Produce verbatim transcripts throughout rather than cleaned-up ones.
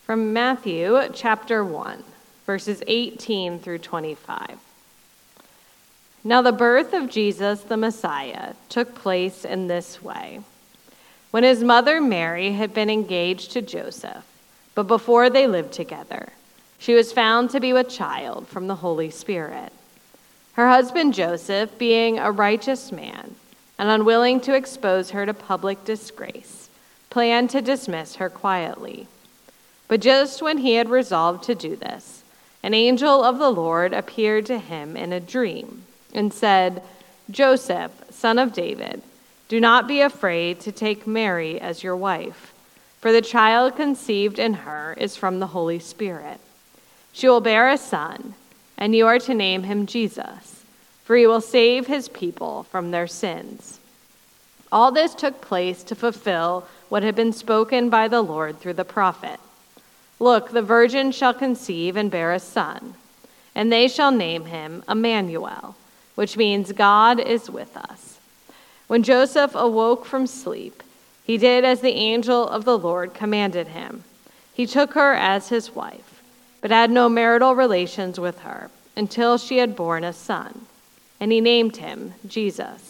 From Matthew chapter one, verses eighteen through twenty-five. Now the birth of Jesus the Messiah took place in this way. When his mother Mary had been engaged to Joseph, but before they lived together, she was found to be with child from the Holy Spirit. Her husband Joseph, being a righteous man and unwilling to expose her to public disgrace, planned to dismiss her quietly. But just when he had resolved to do this, an angel of the Lord appeared to him in a dream and said, "Joseph, son of David, do not be afraid to take Mary as your wife, for the child conceived in her is from the Holy Spirit. She will bear a son, and you are to name him Jesus, for he will save his people from their sins." All this took place to fulfill what had been spoken by the Lord through the prophet. "Look, the virgin shall conceive and bear a son, and they shall name him Emmanuel," which means God is with us. When Joseph awoke from sleep, he did as the angel of the Lord commanded him. He took her as his wife, but had no marital relations with her until she had borne a son, and he named him Jesus.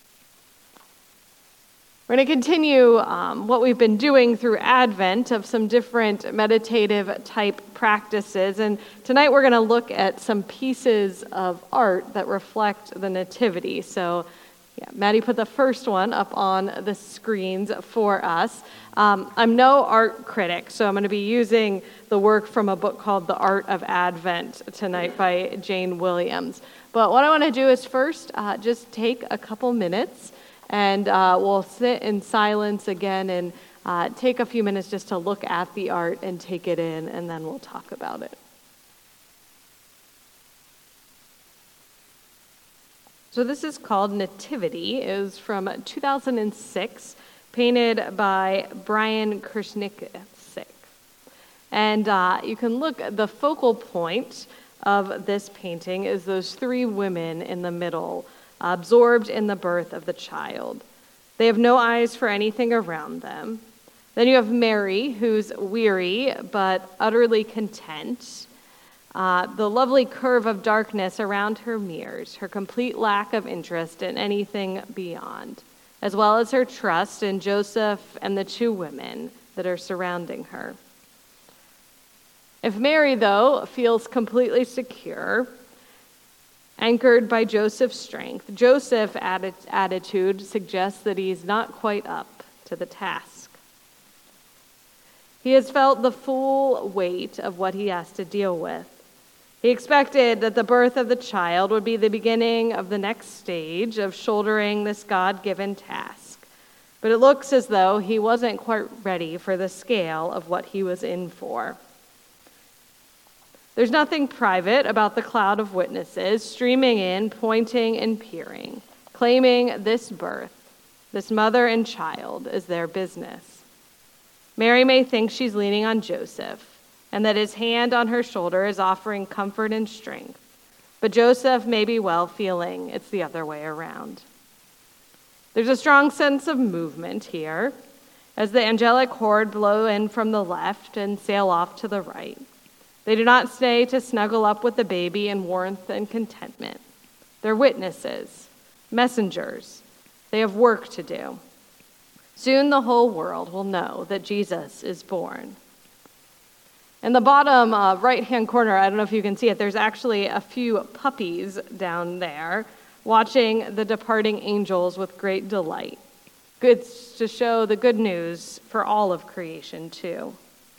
We're going to continue um, what we've been doing through Advent of some different meditative type practices. And tonight we're going to look at some pieces of art that reflect the Nativity. So yeah, Maddie put the first one up on the screens for us. Um, I'm no art critic, so I'm going to be using the work from a book called The Art of Advent tonight by Jane Williams. But what I want to do is first uh, just take a couple minutes and uh, we'll sit in silence again and uh, take a few minutes just to look at the art and take it in, and then we'll talk about it. So this is called Nativity. It was from two thousand six, painted by Brian Krishnick. And uh, you can look at the focal point of this painting is those three women in the middle, absorbed in the birth of the child. They have no eyes for anything around them. Then you have Mary, who's weary but utterly content. Uh, the lovely curve of darkness around her mirrors, her complete lack of interest in anything beyond, as well as her trust in Joseph and the two women that are surrounding her. If Mary, though, feels completely secure, anchored by Joseph's strength, Joseph's atti- attitude suggests that he's not quite up to the task. He has felt the full weight of what he has to deal with. He expected that the birth of the child would be the beginning of the next stage of shouldering this God-given task. But it looks as though he wasn't quite ready for the scale of what he was in for. There's nothing private about the cloud of witnesses streaming in, pointing and peering, claiming this birth, this mother and child, is their business. Mary may think she's leaning on Joseph and that his hand on her shoulder is offering comfort and strength, but Joseph may be well feeling it's the other way around. There's a strong sense of movement here as the angelic horde blow in from the left and sail off to the right. They do not stay to snuggle up with the baby in warmth and contentment. They're witnesses, messengers. They have work to do. Soon the whole world will know that Jesus is born. In the bottom uh, right-hand corner, I don't know if you can see it, there's actually a few puppies down there watching the departing angels with great delight. Good to show the good news for all of creation, too.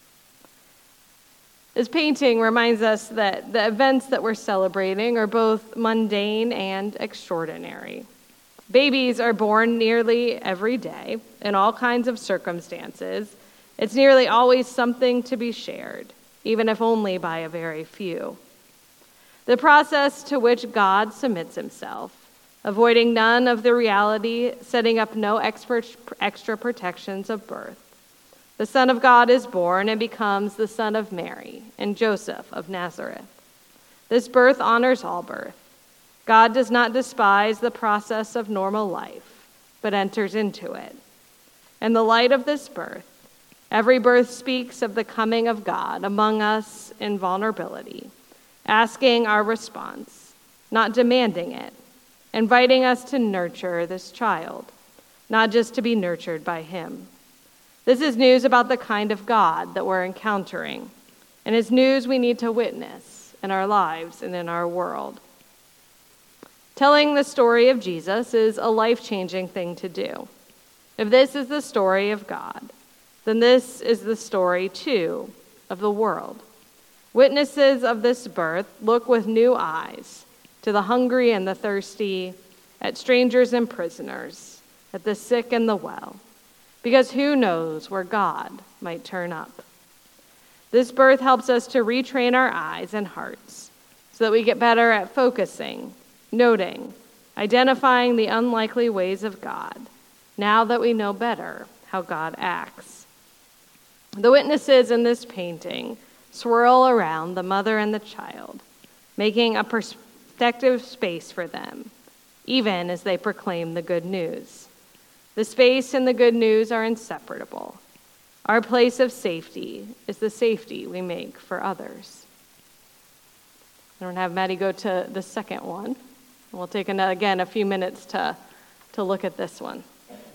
This painting reminds us that the events that we're celebrating are both mundane and extraordinary. Babies are born nearly every day in all kinds of circumstances. It's nearly always something to be shared, even if only by a very few. The process to which God submits himself, avoiding none of the reality, setting up no extra protections of birth. The Son of God is born and becomes the Son of Mary and Joseph of Nazareth. This birth honors all birth. God does not despise the process of normal life, but enters into it. In the light of this birth, Every birth speaks of the coming of God among us in vulnerability, asking our response, not demanding it, inviting us to nurture this child, not just to be nurtured by him. This is news about the kind of God that we're encountering, and it's news we need to witness in our lives and in our world. Telling the story of Jesus is a life-changing thing to do. If this is the story of God, then this is the story, too, of the world. Witnesses of this birth look with new eyes to the hungry and the thirsty, at strangers and prisoners, at the sick and the well, because who knows where God might turn up. This birth helps us to retrain our eyes and hearts so that we get better at focusing, noting, identifying the unlikely ways of God, now that we know better how God acts. The witnesses in this painting swirl around the mother and the child, making a protective space for them, even as they proclaim the good news. The space and the good news are inseparable. Our place of safety is the safety we make for others. I'm going to have Maddie go to the second one. We'll take, another, again, a few minutes to, to look at this one.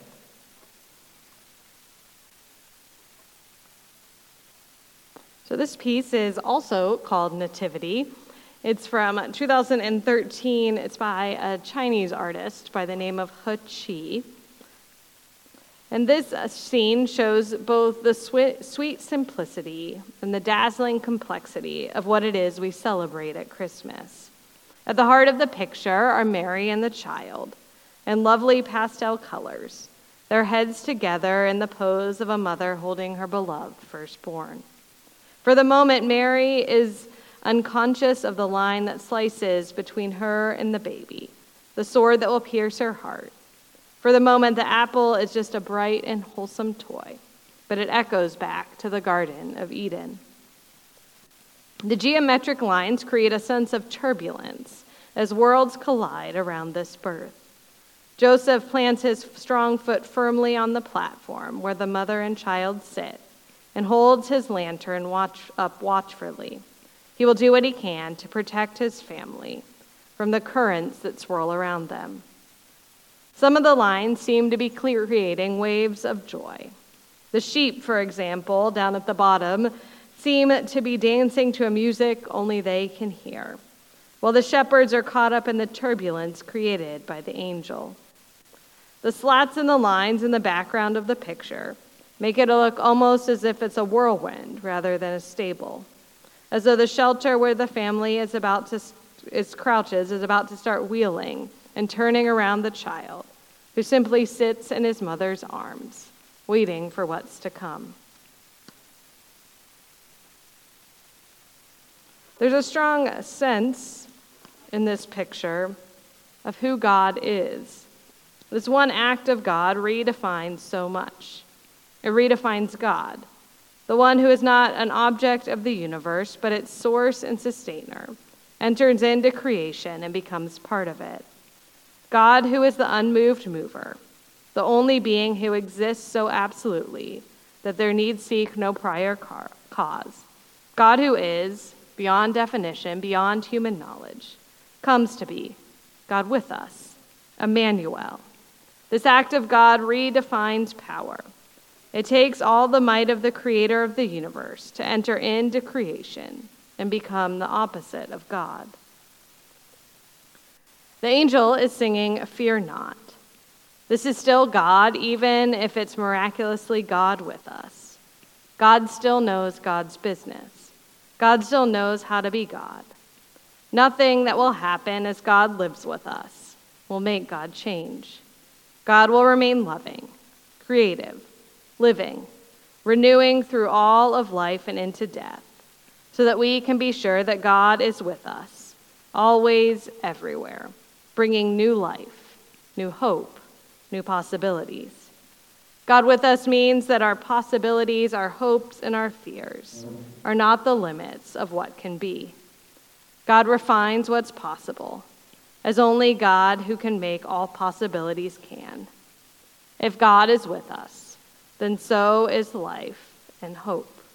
So this piece is also called Nativity. It's from two thousand thirteen. It's by a Chinese artist by the name of He Qi. And this scene shows both the sweet, sweet simplicity and the dazzling complexity of what it is we celebrate at Christmas. At the heart of the picture are Mary and the child in lovely pastel colors, their heads together in the pose of a mother holding her beloved firstborn. For the moment, Mary is unconscious of the line that slices between her and the baby, the sword that will pierce her heart. For the moment, the apple is just a bright and wholesome toy, but it echoes back to the Garden of Eden. The geometric lines create a sense of turbulence as worlds collide around this birth. Joseph plants his strong foot firmly on the platform where the mother and child sit and holds his lantern watch up watchfully. He will do what he can to protect his family from the currents that swirl around them. Some of the lines seem to be creating waves of joy. The sheep, for example, down at the bottom, seem to be dancing to a music only they can hear, while the shepherds are caught up in the turbulence created by the angel. The slats in the lines in the background of the picture make it look almost as if it's a whirlwind rather than a stable, as though the shelter where the family is about to is crouches is about to start wheeling and turning around the child, who simply sits in his mother's arms, waiting for what's to come. There's a strong sense in this picture of who God is. This one act of God redefines so much. It redefines God, the one who is not an object of the universe, but its source and sustainer, enters into creation and becomes part of it. God, who is the unmoved mover, the only being who exists so absolutely that there need seek no prior cause. God, who is, beyond definition, beyond human knowledge, comes to be God with us, Emmanuel. This act of God redefines power. It takes all the might of the creator of the universe to enter into creation and become the opposite of God. The angel is singing, "Fear not." This is still God, even if it's miraculously God with us. God still knows God's business. God still knows how to be God. Nothing that will happen as God lives with us will make God change. God will remain loving, creative, living, renewing through all of life and into death, so that we can be sure that God is with us, always, everywhere, bringing new life, new hope, new possibilities. God with us means that our possibilities, our hopes, and our fears are not the limits of what can be. God refines what's possible, as only God who can make all possibilities can. If God is with us, then so is life and hope.